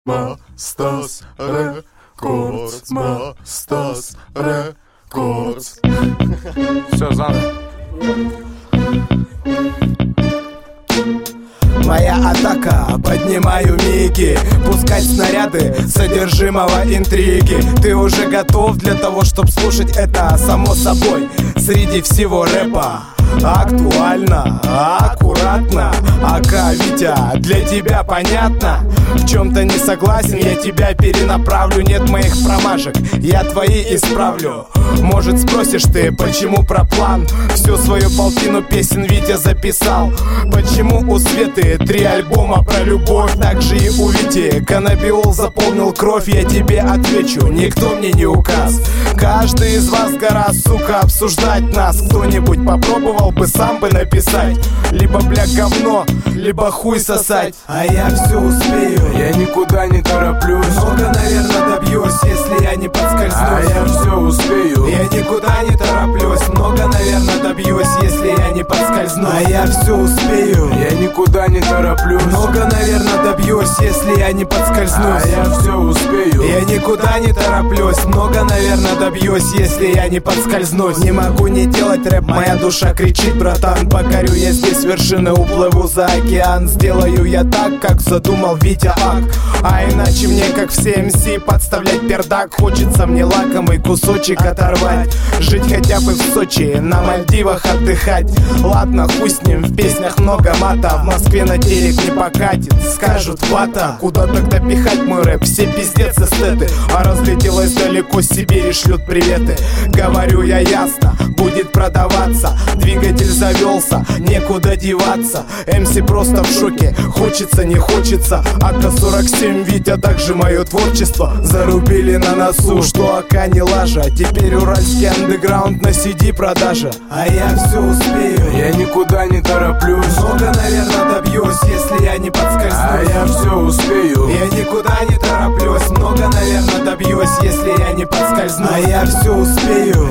Мастас Рекордс, Мастас Рекордс. Все заново. Моя атака, поднимаю миги, пускать снаряды содержимого интриги. Ты уже готов для того, чтобы слушать это само собой среди всего рэпа? Актуально, аккуратно, АК Витя, для тебя понятно? В чем-то не согласен, я тебя перенаправлю. Нет моих промашек, я твои исправлю. Может спросишь ты, почему про план? Всю свою полтину песен Витя записал. Почему у Светы 3 альбома про любовь? Так же и у Вити каннабиол заполнил кровь. Я тебе отвечу, никто мне не указ. Каждый из вас гора, сука, обсуждать нас. Кто-нибудь попробовал бы сам бы написать? Либо, бля, говно, либо хуй сосать. А я все успею, Я никуда не тороплюсь. много, наверное, добьюсь, если я не подскользнусь. А я все успею. Я никуда не тороплюсь, много, наверное, добьюсь, если я не подскользнусь. А я все успею, Я никуда не тороплюсь. много, наверное, добьюсь, если я не подскользнусь. А я все успею. Я никуда не тороплюсь, много, наверное, добьюсь, если я не подскользнусь. Не могу не делать рэп, моя душа кричит, братан. Покорю я здесь вершины, уплыву за океан. Сделаю я так, как задумал Витя Ак. А иначе мне, как все МС, подставлять пердак. Хочется мне лакомый кусочек оторвать. Жить хотя бы в Сочи, на Мальдивах отдыхать. Ладно, хуй с ним, в песнях много мата. В Москве на телек не покатит, скажут вата. Куда тогда пихать мой рэп? Все пиздец эстеты. А разлетелась далеко, Сибири шлют приветы. Говорю я ясно, будет продаваться. Двигатель завелся, некуда деваться. МС просто в шоке, хочется, не хочется. АК-47, Витя, также мое творчество. Зарубили на носу, что АК не лажа. Теперь уральский андеграунд на CD продажа. А я все успею, Я никуда не тороплюсь. много, наверное, добьюсь, если я не подскользнусь. А я все успею. Я никуда не тороплюсь, много, наверное, добьюсь, если я не подскользнусь. А я все успею.